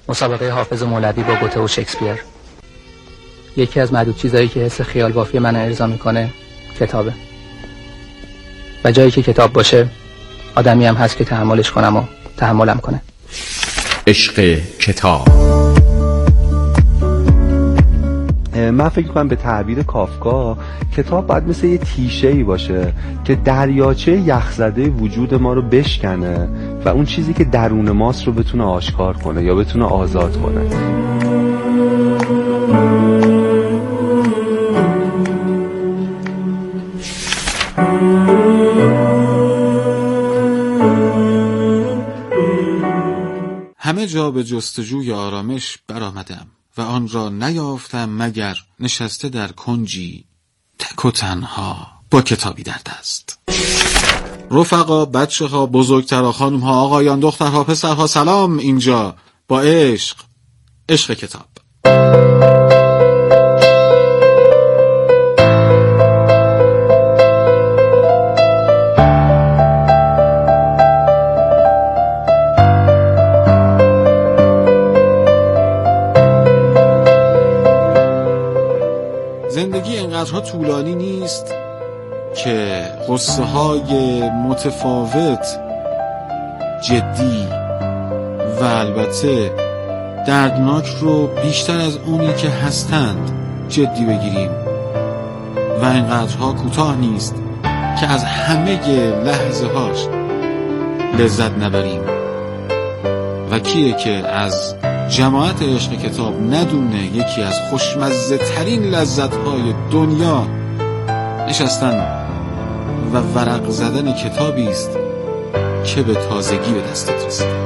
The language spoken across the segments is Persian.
مسابقه حافظ مولوی با گوته و شکسپیر. یکی از معدود چیزایی که حس خیال بافی من ارضا میکنه کتابه. و جایی که کتاب باشه آدمی هم هست که تحملش کنم و تحملم کنه. عشق کتاب. من فکر کنم به تعبیر کافکا کتاب باید مثل یه تیشه‌ای باشه که دریاچه یخزده وجود ما رو بشکنه و اون چیزی که درون ماست رو بتونه آشکار کنه یا بتونه آزاد کنه. همه جا به جستجوی آرامش برآمدم و آن را نیافتم مگر نشسته در کنجی تک و تنها با کتابی در دست. رفقا، بچه ها، بزرگترها، خانم ها، آقایان، دخترها، پسرها، سلام. اینجا با عشق کتاب. زندگی اینقدرها طولانی نیست که قصه های متفاوت، جدی و البته دردناک رو بیشتر از اونی که هستند جدی بگیریم و اینقدرها کوتاه نیست که از همه لحظه هاش لذت نبریم. و کیه که از جماعت عشق کتاب ندونه یکی از خوشمزه ترین لذت های دنیا نشستن و ورق زدن کتابی است که به تازگی به دستت رسیده.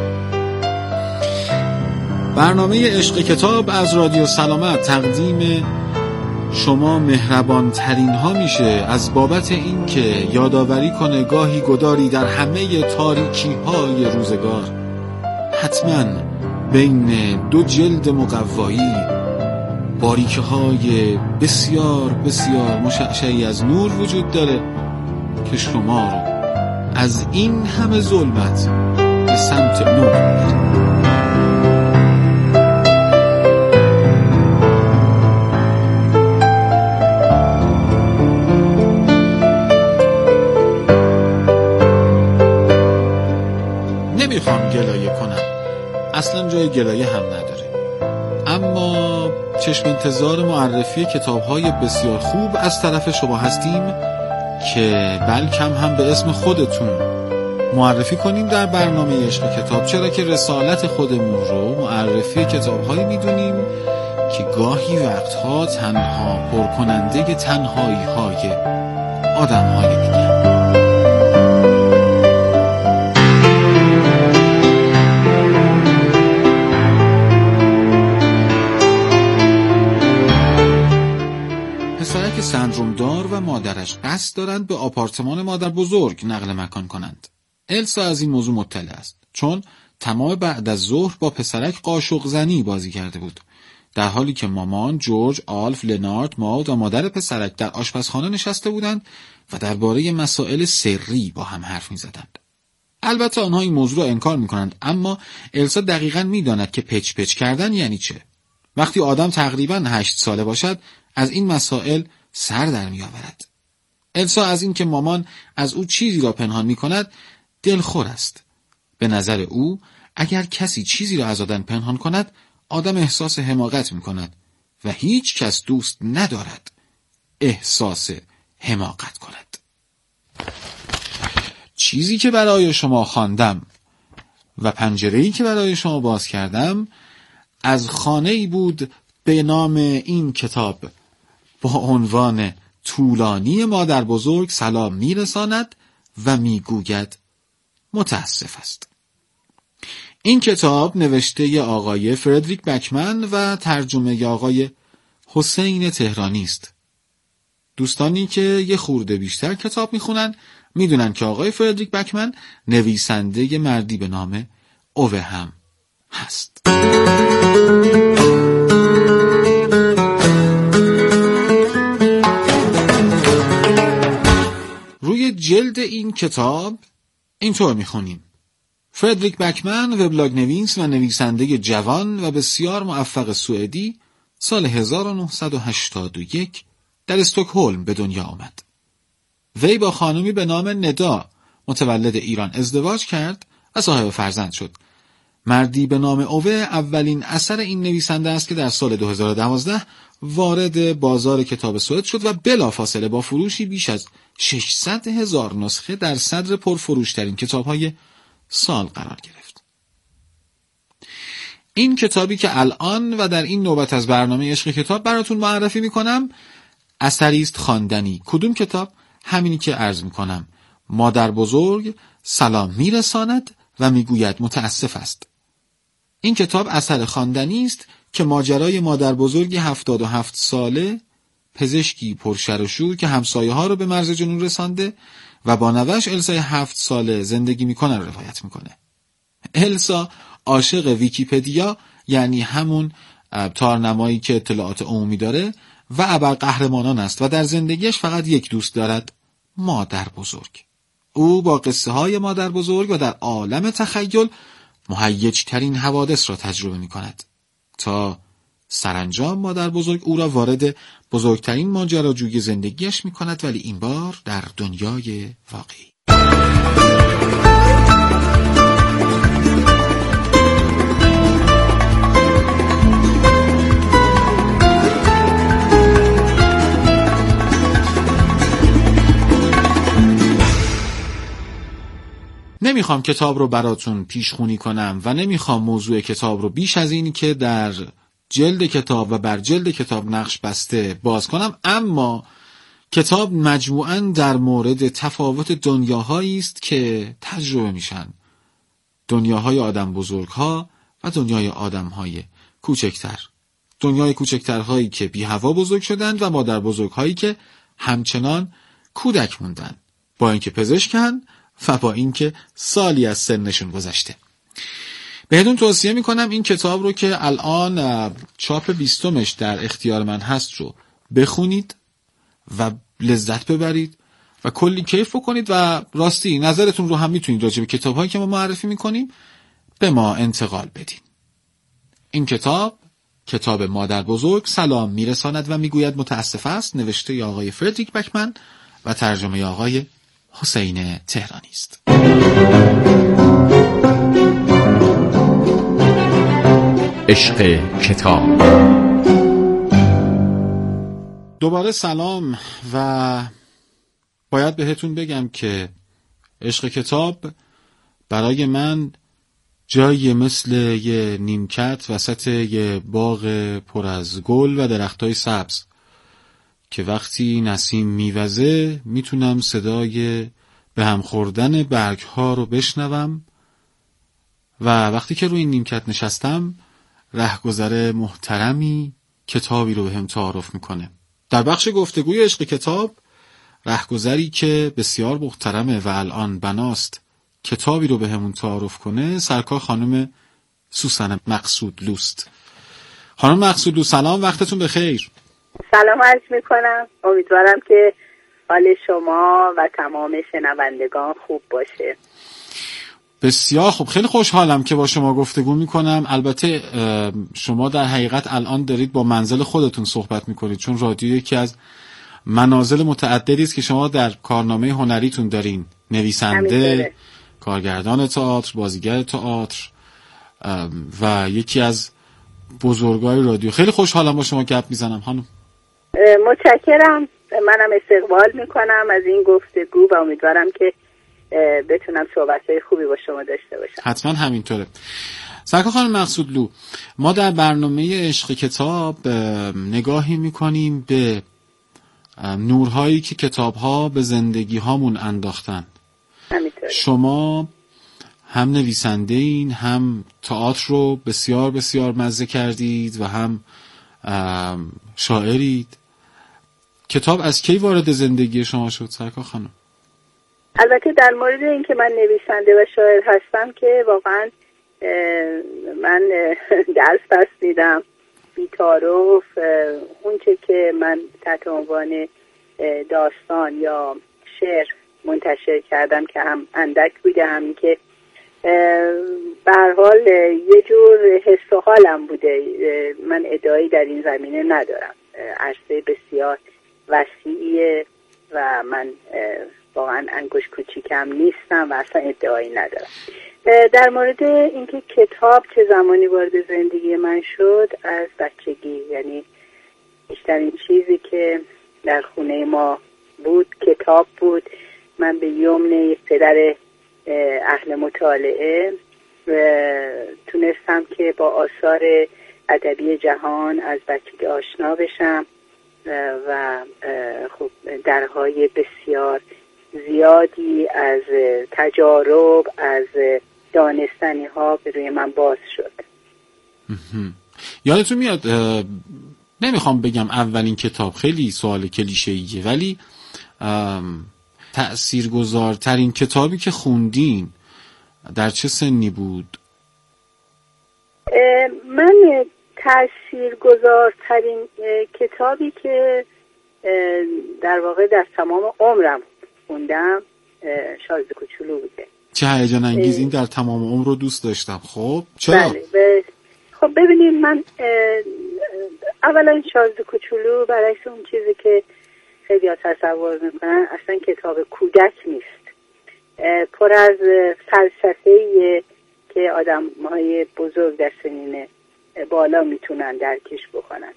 برنامه عشق کتاب از رادیو سلامت تقدیم شما مهربان ترین ها میشه از بابت این که یادآوری کنه گاهی گداری در همه تاریکی های روزگار حتما بین دو جلد مقوایی باریکه های بسیار بسیار مشعشعی از نور وجود داره که شما رو از این همه ظلمت به سمت نور میبره. نمیخوام گلایه کنم، اصلا جای گلایه هم نداره، اما چشم انتظار معرفی کتاب‌های بسیار خوب از طرف شما هستیم که بلکم هم به اسم خودتون معرفی کنیم در برنامه عشق کتاب، چرا که رسالت خودمون رو معرفی کتاب‌هایی میدونیم که گاهی وقتها تنها پرکننده تنهایی‌های آدم‌های دیگه. پسرک سندروم دار و مادرش قصد دارند به آپارتمان مادر بزرگ نقل مکان کنند. السا از این موضوع مطلع است، چون تمام بعد از ظهر با پسرک قاشق زنی بازی کرده بود، در حالی که مامان، جورج، آلف، لنارد، ماود و مادر پسرک در آشپزخانه نشسته بودند و درباره مسائل سری با هم حرف می‌زدند. البته آنها این موضوع را انکار می‌کنند، اما السا دقیقاً می‌داند که پچ پچ کردن یعنی چه. وقتی آدم تقریباً 8 ساله باشد از این مسائل سر در می‌آورد. السا از این که مامان از او چیزی را پنهان می‌کند دلخور است. به نظر او اگر کسی چیزی را از آدم پنهان کند آدم احساس حماقت می‌کند و هیچ کس دوست ندارد احساس حماقت کند. چیزی که برای شما خواندم و پنجره‌ای که برای شما باز کردم از خانه‌ای بود به نام این کتاب با عنوان طولانی مادر بزرگ سلام میرساند و میگوید متاسف است. این کتاب نوشته آقای فردریک بکمن و ترجمه آقای حسین تهرانی است. دوستانی که یه خورده بیشتر کتاب میخونن میدونن که آقای فردریک بکمن نویسنده مردی به نام اوه هم هست. روی جلد این کتاب اینطور میخونیم: فردریک بکمن، وبلاگ نویس و نویسنده جوان و بسیار موفق سوئدی، سال 1981 در استکهلم به دنیا آمد. وی با خانمی به نام ندا متولد ایران ازدواج کرد و صاحب فرزند شد. مردی به نام اوه اولین اثر این نویسنده است که در سال 2012 وارد بازار کتاب سوئد شد و بلافاصله با فروشی بیش از 600,000 نسخه در صدر پرفروشترین کتاب‌های سال قرار گرفت. این کتابی که الان و در این نوبت از برنامه عشق کتاب براتون معرفی میکنم اثری است خواندنی. کدوم کتاب؟ همینی که عرض میکنم. مادر بزرگ سلام میرساند و میگوید متاسف است. این کتاب اثر خواندنی است که ماجرای مادر بزرگی 77 ساله، پزشکی پرشر و شور که همسایه ها رو به مرز جنون رسانده و با نوش السای 7 ساله زندگی میکنه رو روایت میکنه. السا عاشق ویکیپدیا، یعنی همون تارنمایی که اطلاعات عمومی داره، و ابرقهرمانان است و در زندگیش فقط یک دوست دارد، مادر بزرگ. او با قصه های مادر بزرگ و در عالم تخیل مهیج ترین حوادث را تجربه می کند تا سرانجام مادر بزرگ او را وارد بزرگترین ماجراجویی زندگیش می کند، ولی این بار در دنیای واقعی. نمیخوام کتاب رو براتون پیشخوانی کنم و نمیخوام موضوع کتاب رو بیش از اینی که در جلد کتاب و بر جلد کتاب نقش بسته باز کنم، اما کتاب مجموعاً در مورد تفاوت دنیاهایی است که تجربه میشن. دنیاهای آدم بزرگها و دنیای آدمهای کوچکتر. دنیای کوچکترهایی که بی هوا بزرگ شدند و مادر بزرگهایی که همچنان کودک موندن، با اینکه پزشکن و با اینکه سالی از سنشون گذشته. بهتون توصیه میکنم این کتاب رو که الان چاپ 20مش در اختیار من هست رو بخونید و لذت ببرید و کلی کیف بکنید و راستی نظرتون رو هم میتونید راجع به کتاب‌هایی که ما معرفی میکنیم به ما انتقال بدین. این کتاب مادر بزرگ سلام میرساند و میگوید متاسف است، نوشته آقای فردریک بکمن و ترجمه آقای حسین تهرانی است. عشق کتاب. دوباره سلام و باید بهتون بگم که عشق کتاب برای من جایی مثل یه نیمکت وسط یه باغ پر از گل و درختای سبز که وقتی نسیم میوزه میتونم صدای به هم خوردن برگ ها رو بشنوم و وقتی که روی این نیمکت نشستم رهگذر محترمی کتابی رو به هم تعارف میکنه. در بخش گفتگوی عشق کتاب رهگذری که بسیار محترمه و الان بناست کتابی رو به همون تعارف کنه سرکار خانم سوسن مقصودلوست. خانم مقصودلو سلام، وقتتون بخیر. سلام عرض میکنم، امیدوارم که حال شما و تمام شنوندگان خوب باشه. بسیار خوب، خیلی خوشحالم که با شما گفتگو میکنم. البته شما در حقیقت الان دارید با منزل خودتون صحبت میکنید، چون رادیو یکی از منازل متعددی است که شما در کارنامه هنریتون دارین، نویسنده، کارگردان تئاتر، بازیگر تئاتر و یکی از بزرگای رادیو. خیلی خوشحالم با شما گپ میزنم خانم. متشکرم، منم استقبال میکنم از این گفتگو و امیدوارم که بتونم صحبت‌های خوبی با شما داشته باشم. حتما همینطوره. سرکار خانم مقصودلو، ما در برنامه عشق کتاب نگاهی میکنیم به نورهایی که کتاب‌ها به زندگی هامون انداختن. همینطوره. شما هم نویسنده این، هم تئاتر رو بسیار بسیار مزه کردید و هم شاعرید. کتاب از کی وارد زندگی شما شد سرکار خانم؟ البته در مورد این که من نویسنده و شاعر هستم که واقعا من درس پس میدم بی‌تعارف. اون چه که من تحت عنوان داستان یا شعر منتشر کردم که هم اندک بوده، همین که به هر حال یه جور حس و حالم بوده. من ادعایی در این زمینه ندارم. عرصه بسیار وسیعیه و من واقعا انگشت کوچیکم نیستم و اصلا ادعایی ندارم. در مورد اینکه کتاب چه زمانی وارد زندگی من شد، از بچگی، یعنی بیشترین چیزی که در خونه ما بود کتاب بود. من به یمن یک پدر اهل مطالعه تونستم که با آثار ادبی جهان از بچگی آشنا بشم و خب درهای بسیار زیادی از تجارب، از دانستنی ها به روی من باز شد. یادتون میاد، نمیخوام بگم اولین کتاب، خیلی سوال کلیشه‌ایه، ولی تأثیرگذارترین کتابی که خوندین در چه سنی بود؟ من تأثیرگذارترین کتابی که در واقع در تمام عمرم خوندم شازده کوچولو بوده. چه هیجان انگیز، این در تمام عمر رو دوست داشتم. خب چرا؟ بله. خب ببینید، من اولا شازده کوچولو برعکس اون چیزی که خیلی ها تصور میکنن اصلا کتاب کودک نیست. پر از فلسفه‌ایه که آدم‌های بزرگ در سنین بالا میتونن درکش بکنن.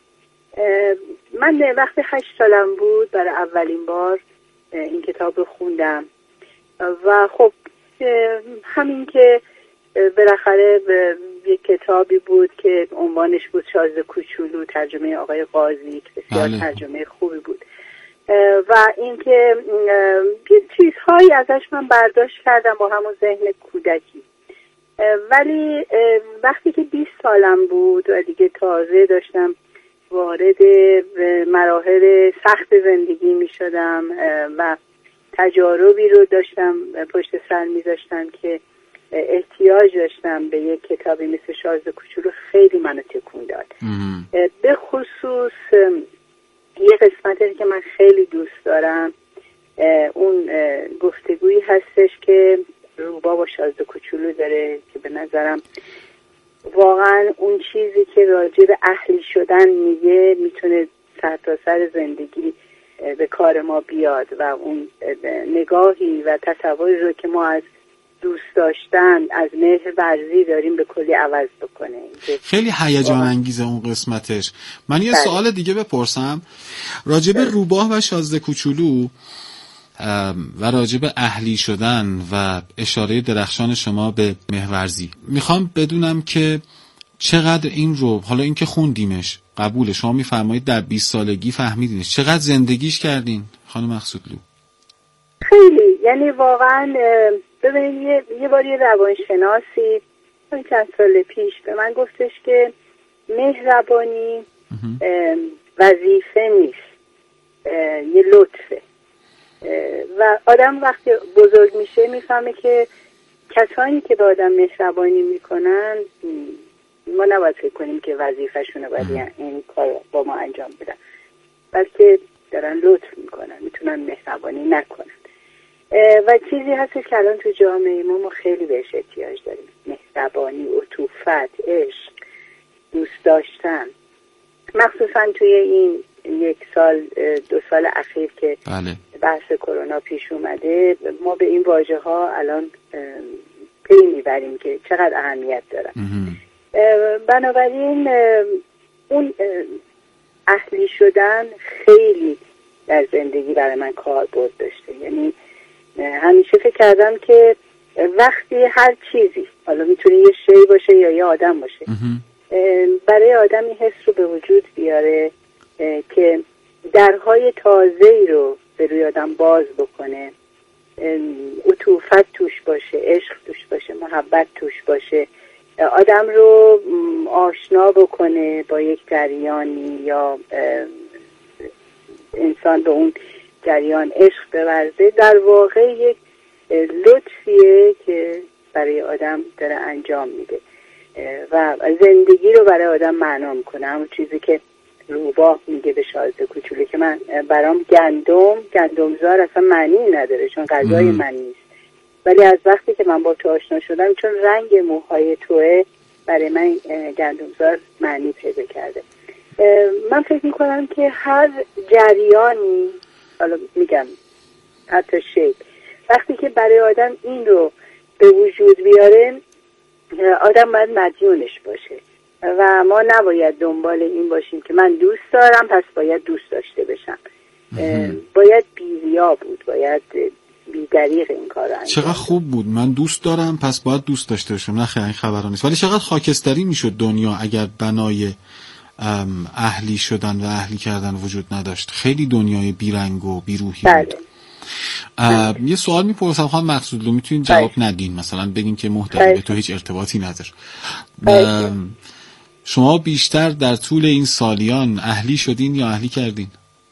من وقتی 8 سالم بود برای اولین بار این کتاب رو خوندم و خب همین که بالاخره یک کتابی بود که عنوانش بود شازده کوچولو، ترجمه آقای قاضی که بسیار ترجمه خوبی بود و اینکه چیزهایی ازش من برداشت کردم با همون ذهن کودکی. ولی وقتی که 20 سالم بود و دیگه تازه داشتم وارد مراحل سخت زندگی می شدم و تجاربی رو داشتم پشت سر می داشتم که احتیاج داشتم به یک کتابی مثل شازده کوچولو، خیلی منو تکون داد. به خصوص یه قسمتی که من خیلی دوست دارم، اون گفتگویی هستش که روبا با شازده کوچولو داره که به نظرم واقعا اون چیزی که راجع به اهلی شدن میگه میتونه سرتاسر زندگی به کار ما بیاد و اون نگاهی و تصوری رو که ما از دوست داشتن، از مهر ورزی داریم به کلی عوض بکنه. خیلی هیجان انگیزه اون قسمتش. من یه سوال دیگه بپرسم راجع به روباه و شازده کوچولو و راجع به اهلی شدن و اشاره درخشان شما به مهرورزی. میخوام بدونم که چقدر این رو، حالا این که خوندیمش قبوله، شما میفرمایید در 20 سالگی فهمیدینش، چقدر زندگیش کردین خانم مقصودلو؟ خیلی، یعنی واقعا ببینید یه بار یه روانشناسی چند سال پیش به من گفتش که مهربانی وظیفه نیست، یه لطفه و آدم وقتی بزرگ میشه میفهمه که کسانی که به آدم مهربانی میکنن ما نباید فکر کنیم که وظیفه‌شونه باید این کار با ما انجام بدن، بلکه دارن لطف میکنن، میتونن مهربانی نکنن و چیزی هستش که الان تو جامعه ما خیلی بهش احتیاج داریم، مهربانی، عطوفت، عشق، دوست داشتن. مخصوصا توی این 1 سال 2 سال اخیر که بحث کرونا پیش اومده، ما به این واژه ها الان پی میبریم که چقدر اهمیت دارن. بنابراین اون اهلی شدن خیلی در زندگی برای من کاربرد داشته. یعنی همیشه فکر کردم که وقتی هر چیزی، حالا میتونه یه شی باشه یا یه آدم باشه، برای آدم این حس رو به وجود بیاره که درهای تازه‌ای رو به روی آدم باز بکنه، عطوفت توش باشه، عشق توش باشه، محبت توش باشه، آدم رو آشنا بکنه با یک جریانی یا انسان به اون جریان عشق بورزه، در واقع یک لطفیه که برای آدم داره انجام میده و زندگی رو برای آدم معنا میکنه. همون چیزی که روباه میگه به شازده کوچولو که من برام گندمزار اصلا معنی نداره چون غذای من نیست، ولی از وقتی که من با تو آشنا شدم، چون رنگ موهای توه برای من گندمزار معنی پیدا کرده. من فکر میکنم که هر جریانی، حالا میگم حتی شکل، وقتی که برای آدم این رو به وجود بیاره، آدم باید مدیونش باشه و ما نباید دنبال این باشیم که من دوست دارم پس باید دوست داشته بشم. باید بی‌ریا بود، باید بی‌دریغ این کار رو انجام. چقدر خوب بود، من دوست دارم پس باید دوست داشته باشم. نه خیلی این خبرها نیست، ولی چقدر خاکستری میشد دنیا اگر بنای اهلی شدن و اهلی کردن وجود نداشت. خیلی دنیای بیرنگ و بیروحی بود. یه سوال میپرسم خانم مقصودلو، میتونین جواب ندین، مثلا بگین که محتوی به تو هیچ ارتباطی نداره. شما بیشتر در طول این سالیان اهلی شدین یا اهلی کردین؟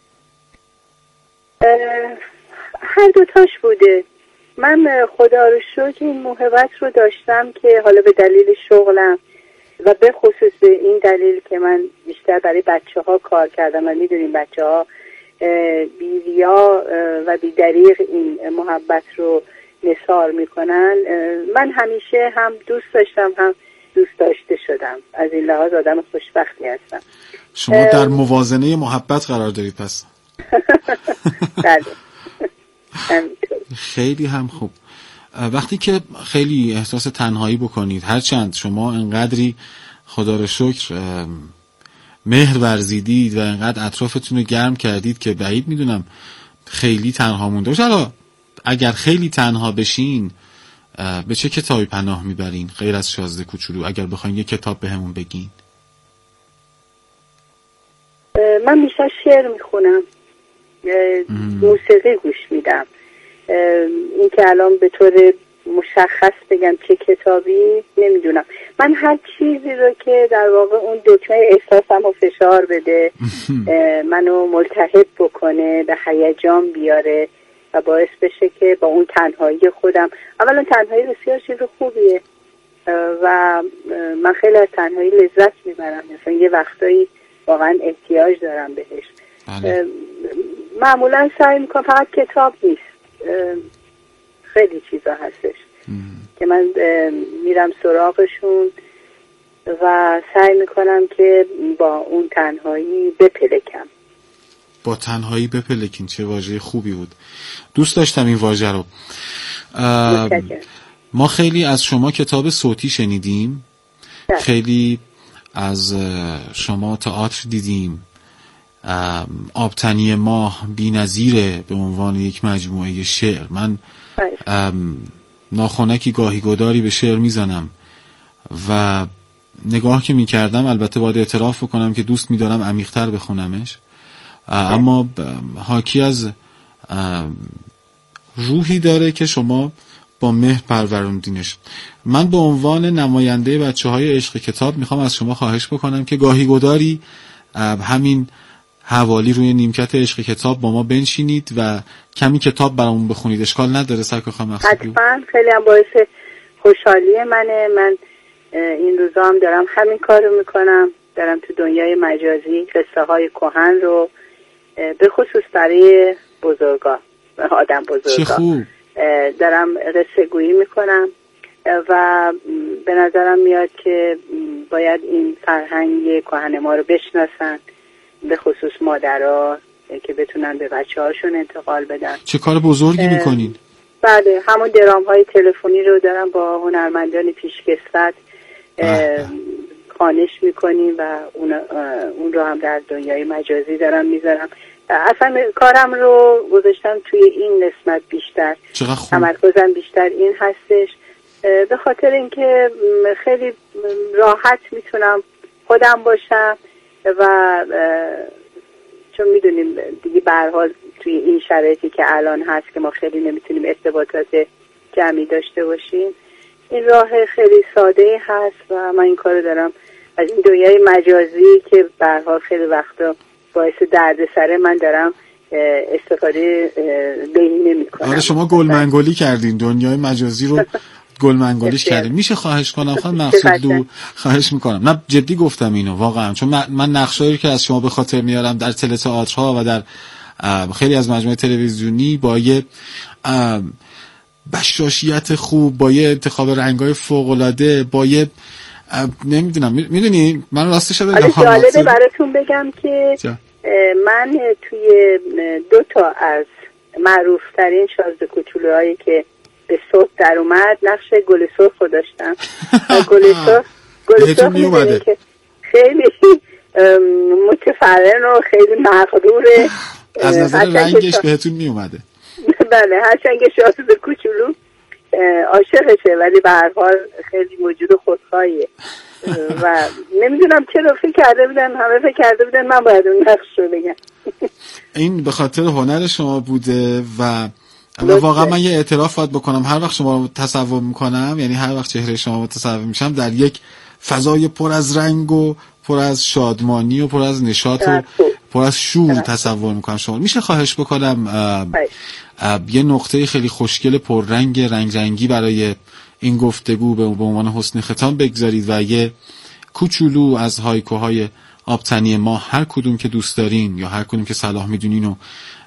هر دوتاش بوده. من خدا رو شکر این موهبت رو داشتم که حالا به دلیل شغلم و به خصوص به این دلیل که من بیشتر برای بچه ها کار کردم و میدونیم بچه ها بی‌ریا و بی‌دریغ این محبت رو نثار میکنن. من همیشه هم دوست داشتم هم دوست داشته شدم، از این لحاظ آدم خوشبختی هستم. شما در موازنه محبت قرار دارید پس. بله. خیلی هم خوب. وقتی که خیلی احساس تنهایی بکنید، هرچند شما انقدری خدا رو شکر مهر ورزیدید و انقدر اطرافتون رو گرم کردید که بعید میدونم خیلی تنها مونده باشه. حالا اگر خیلی تنها بشین به چه کتابی پناه میبرین غیر از شازده کوچولو؟ اگر بخواین یه کتاب بهمون بگین. من بیشتر شعر میخونم، موسیقی گوش میدم. این که الان به طور مشخص بگم چه کتابی نمیدونم. من هر چیزی رو که در واقع اون دکمه احساسم رو فشار بده، منو ملتهب بکنه، به هیجان بیاره و باعث بشه که با اون تنهایی خودم، اولا تنهایی بسیار چیز خوبیه و من خیلی از تنهایی لذت میبرم، مثلا یه وقتایی واقعا احتیاج دارم بهش. معمولا سعی میکنم، فقط کتاب نیست، خیلی چیزا هستش که من میرم سراغشون و سعی میکنم که با اون تنهایی بپلکم. با تنهایی بپلکین، چه واژه خوبی بود، دوست داشتم این واژه رو. ما خیلی از شما کتاب صوتی شنیدیم، خیلی از شما تئاتر دیدیم. آبتنی ماه بی‌نظیره به عنوان یک مجموعه شعر. من ناخنکی گاهی گداری به شعر میزنم و نگاه که میکردم، البته باید اعتراف بکنم که دوست میدارم عمیق‌تر بخونمش، اما حاکی از روحی داره که شما با مهر پروروندینش. من به عنوان نماینده بچه‌های عشق کتاب میخوام از شما خواهش بکنم که گاهی گداری همین حوالی روی نیمکت عشق کتاب با ما بنشینید و کمی کتاب برامون بخونید. اشکال نداره سرکار خانم مقصودلو؟ حتما، خیلی هم باعث خوشحالی منه. من این روزا هم دارم همین کارو میکنم، دارم تو دنیای مجازی قصه های کهن رو به خصوص برای بزرگا، آدم بزرگا دارم قصه گویی میکنم و به نظرم میاد که باید این فرهنگ کهن ما رو بشناسن، به خصوص مادرها که بتونن به بچه هاشون انتقال بدن. چه کار بزرگی میکنین؟ بله، همون درام های تلفنی رو دارم با هنرمندان پیشکسوت خوانش میکنیم و اون رو هم در دنیای مجازی دارم میذارم. اصلا کارم رو گذاشتم توی این قسمت بیشتر، تمرکزم بیشتر این هستش، به خاطر اینکه خیلی راحت میتونم خودم باشم و چون میدونیم دیگه به هر حال توی این شرایطی که الان هست که ما خیلی نمیتونیم ارتباطات جمعی داشته باشیم، این راه خیلی ساده هست و من این کارو دارم از این دنیای مجازی که به هر حال خیلی وقتا باعث دردسر من دارم استفاده بهینه میکنم. آره، شما گلمنگولی کردین دنیای مجازی رو، گلمنگولیش کردین. میشه خواهش کنم خانم مقصودلو؟ خواهش میکنم، نه جدی گفتم اینو واقعا، چون من نقشایی که از شما به خاطر میارم در تئاترها و در خیلی از مجموعه تلویزیونی با یه بشاشیت خوب، با یه انتخاب رنگای فوق‌العاده، با یه نمیدونم، میدونی من راستش بگم جالبه براتون بگم که من توی 2 تا از معروفترین شازده کوچولوهایی که به صوت در اومد نقش گل سرخ رو داشتم. گل سرخ میدونی که خیلی متفرن و خیلی مغروره، از نظر رنگش بهتون می اومده. بله، هرچند که شازده کوچولو عاشقشه ولی به هر حال خیلی موجود خودخواهیه و نمیدونم چرا همه فکر کرده بودن من باید اون نقش رو بگم. این به خاطر هنر شما بوده و واقعا من یه اعتراف باید بکنم، هر وقت شما رو تصور میکنم، یعنی هر وقت چهره شما رو تصور میشم در یک فضای پر از رنگ و پر از شادمانی و پر از نشاط و پر از شور تصور میکنم شما. میشه خواهش بکنم یه نقطه خیلی خوشگل پر رنگ رنگی برای این گفتگو به عنوان حسن ختام بگذارید و یه کوچولو از هایکوهای آبتنی ما هر کدوم که دوست دارین یا هر کدوم که صلاح میدونین و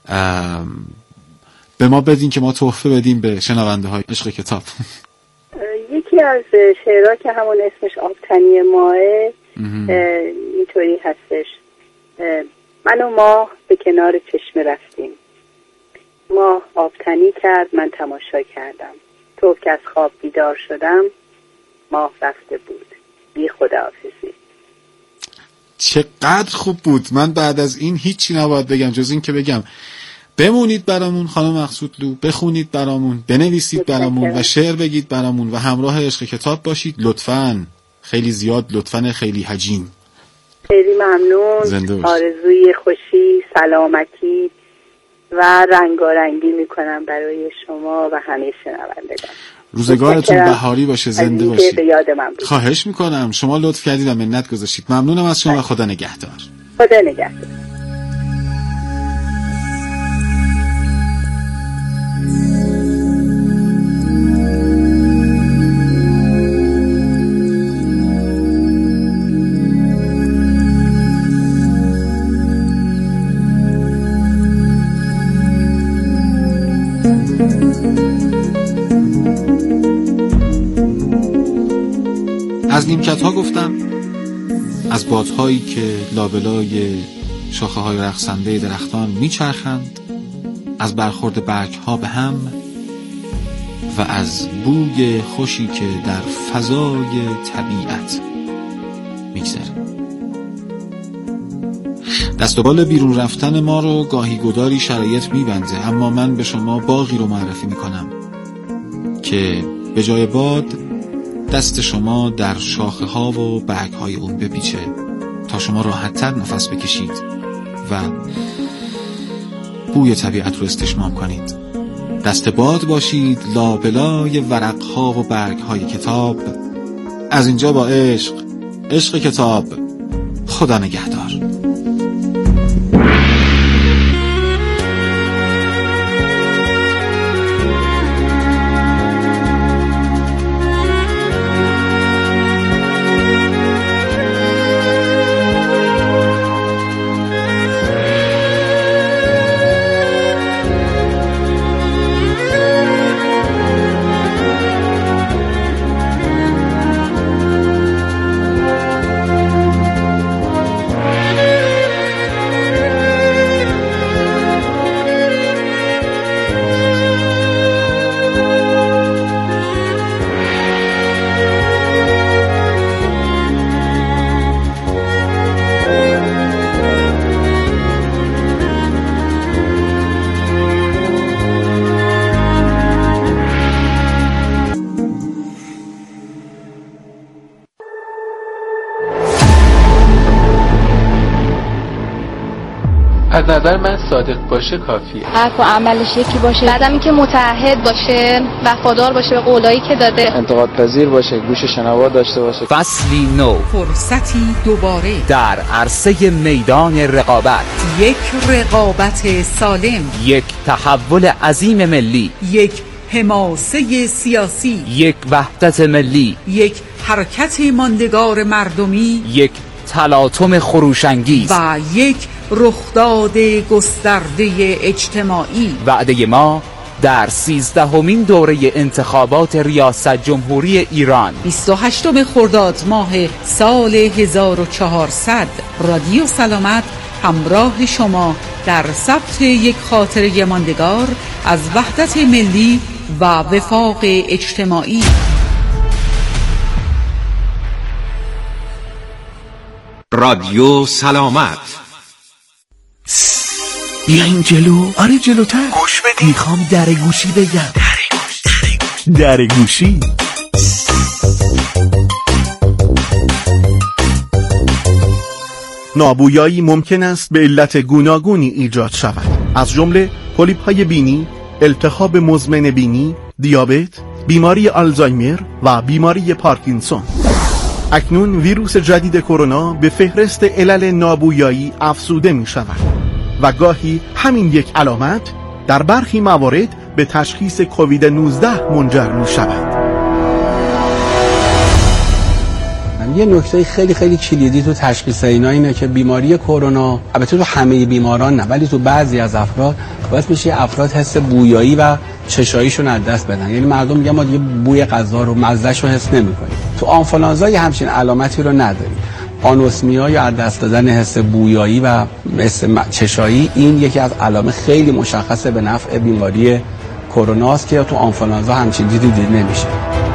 به ما بدین که ما تحفه بدیم به شنونده های عشق کتاب. یکی از شعرها که همون اسمش آبتنی ماه اینطوری هستش: من و ماه به کنار چشمه رفتیم، ماه آبتنی کرد، من تماشا کردم، تو که از خواب بیدار شدم، ماه رفته بود، بی خداحافظی. چقدر خوب بود. من بعد از این هیچی نباید بگم جز این که بگم بمونید برامون خانم مقصودلو، بخونید برامون، بنویسید برامون و شعر بگید برامون و همراه عشق کتاب باشید لطفاً، خیلی زیاد لطفاً، خیلی حجیم. خیلی ممنون. آرزوی خوشی، سلامتی و رنگارنگی میکنم برای شما و همه شنوندگان. روزگارتون بهاری باشه، زنده باشید. خواهش میکنم. شما لطف کردید و منت گذاشتید. ممنونم از شما و خدا نگهدار. خدا نگهدار. از نیمکت ها گفتم، از بادهایی که لابلای شاخه های رقصنده درختان میچرخند، از برخورد برگ ها به هم و از بوی خوشی که در فضای طبیعت میگذره. دست و بال بیرون رفتن ما رو گاهی گداری شرایط میبنده، اما من به شما باغی رو معرفی میکنم که به جای باد دست شما در شاخه ها و برگ های اون بپیچه تا شما راحت تر نفس بکشید و بوی طبیعت رو استشمام کنید. دست باد باشید لابلای ورق ها و برگ های کتاب. از اینجا با عشق کتاب. خدا نگهدار. از نظر من صادق باشه کافیه. حرف و عملش یکی باشه، بعدم اینکه متعهد باشه، وفادار باشه به قولایی که داده، انتقاد پذیر باشه، گوش شنوا داشته باشه. فصلی نو، فرصتی دوباره در عرصه میدان رقابت، یک رقابت سالم، یک تحول عظیم ملی، یک حماسه سیاسی، یک وحدت ملی، یک حرکت ماندگار مردمی، یک تلاطم خروش‌انگیز و یک رخداد گسترده اجتماعی. وعده ما در 13مین دوره انتخابات ریاست جمهوری ایران 28 خرداد ماه سال 1400 رادیو سلامت همراه شما در ثبت یک خاطره ماندگار از وحدت ملی و وفاق اجتماعی. رادیو سلامت. بیا این جلو. آره جلوتر. گوش بدی. میخوام در گوشی بگم. در گوشی. نابویایی ممکن است به علت گوناگونی ایجاد شود، از جمله پولیپ‌های بینی، التهاب مزمن بینی، دیابت، بیماری آلزایمر و بیماری پارکینسون. اکنون ویروس جدید کرونا به فهرست علل نابویایی افزوده می شود و گاهی همین یک علامت در برخی موارد به تشخیص کووید 19 منجر می شود. یه نکته خیلی کلیدی تو تشخیص اینا اینه که بیماری کرونا، البته تو همه بیماران نه ولی تو بعضی از افراد باعث میشه افراد حس بویایی و چشاییشون از دست بدن. یعنی مردم میگن ما دیگه بوی غذا رو مزه‌شو حس نمی‌کنیم. تو آنفولانزا همچین علامتی رو نداریم. آنوسمیا یا از دست دادن حس بویایی و حس چشایی این یکی از علائم خیلی مشخصه به نفع بیماری کرونا است که تو آنفولانزا همچین چیزی دید نمیشه.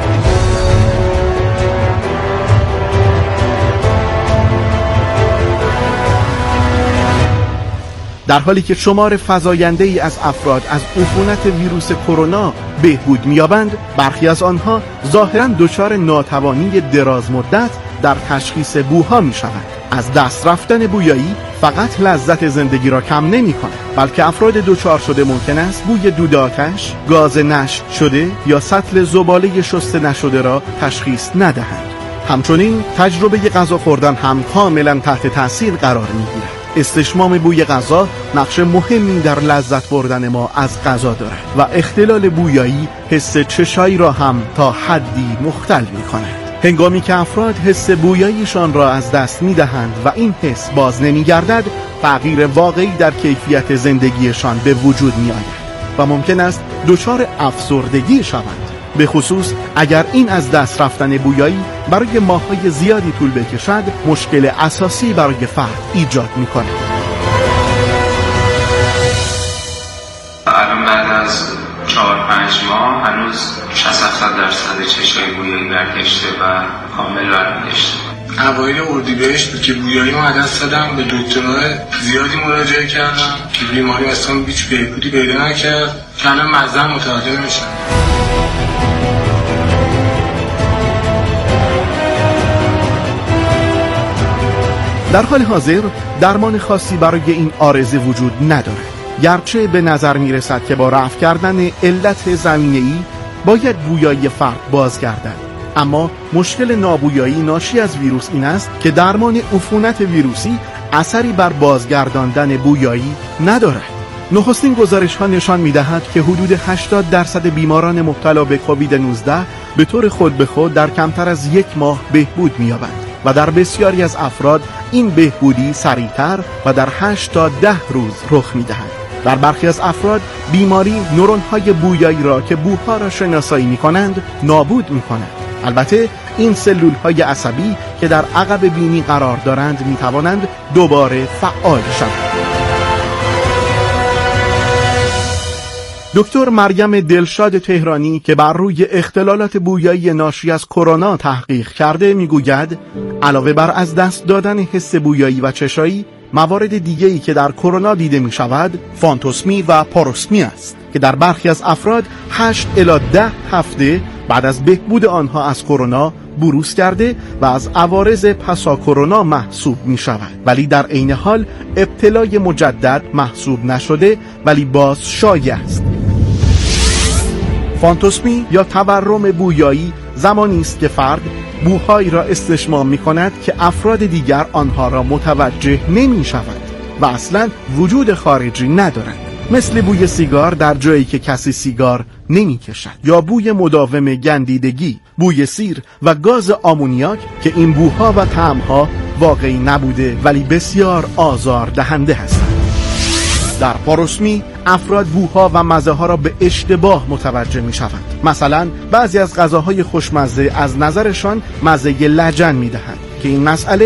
در حالی که شمار فزاینده‌ای از افراد از عفونت ویروس کرونا بهبود می‌یابند، برخی از آنها ظاهراً دچار ناتوانی دراز مدت در تشخیص بوها می‌شوند. از دست رفتن بویایی فقط لذت زندگی را کم نمی‌کند، بلکه افراد دچار شده ممکن است بوی دود آتش، گاز نشت شده یا سطل زباله شسته نشده را تشخیص ندهند. همچنین تجربه غذا خوردن هم کاملاً تحت تأثیر قرار می‌گیرد. استشمام بوی غذا نقش مهمی در لذت بردن ما از غذا دارد و اختلال بویایی حس چشایی را هم تا حدی مختل می کند. هنگامی که افراد حس بویاییشان را از دست می دهند و این حس باز نمی گردد، تغییر واقعی در کیفیت زندگیشان به وجود می آید و ممکن است دچار افسردگی شوند، به خصوص اگر این از دست رفتن بویایی برای ماه‌های زیادی طول بکشد، مشکل اساسی برای فرد ایجاد می‌کند. الان بعد از 4-5 ماه هنوز 60-70% چشای بویایی برگشته و کامل برگشته. اوایل اردیبهشت بود که بویایی رو از دست دادم، به دکترهای زیادی مراجعه کردم که بیماری اصلا هیچ بهبودی پیدا نکرد که الان مزه متوجه نمیشم. در حال حاضر درمان خاصی برای این عارضه وجود ندارد، گرچه به نظر می رسد که با رفع کردن علت زمینه‌ای باید بویایی فرد بازگردد، اما مشکل نابویایی ناشی از ویروس این است که درمان عفونت ویروسی اثری بر بازگرداندن بویایی ندارد. نخستین گزارش ها نشان می دهد که حدود 80% بیماران مبتلا به کووید 19 به طور خود به خود در کمتر از 1 ماه بهبود می یابند و در بسیاری از افراد این بهبودی سریعتر و در 8 تا 10 روز رخ می دهد. در برخی از افراد بیماری نورون‌های بویایی را که بوها را شناسایی می کنند نابود می کند. البته این سلول‌های عصبی که در عقب بینی قرار دارند می توانند دوباره فعال شوند. دکتر مریم دلشاد تهرانی که بر روی اختلالات بویایی ناشی از کرونا تحقیق کرده میگوید علاوه بر از دست دادن حس بویایی و چشایی، موارد دیگه‌ای که در کرونا دیده می شود فانتوسمی و پاروسمی است که در برخی از افراد 8 الی 10 هفته بعد از بهبود آنها از کرونا بروز کرده و از عوارض پسا کرونا محسوب می شود، ولی در عین حال ابتلای مجدد محسوب نشده ولی باز شایع است. فانتوسمی یا تورم بویایی زمانی است که فرد بوهایی را استشمام می کند که افراد دیگر آنها را متوجه نمی شود و اصلا وجود خارجی ندارند، مثل بوی سیگار در جایی که کسی سیگار نمی کشد یا بوی مداوم گندیدگی، بوی سیر و گاز آمونیاک که این بوها و طعمها واقعی نبوده ولی بسیار آزار دهنده هستند. در پاروسمی افراد بوها و مزه ها را به اشتباه متوجه می شوند. مثلا بعضی از غذاهای خوشمزه از نظرشان مزه لجن می دهند که این مسئله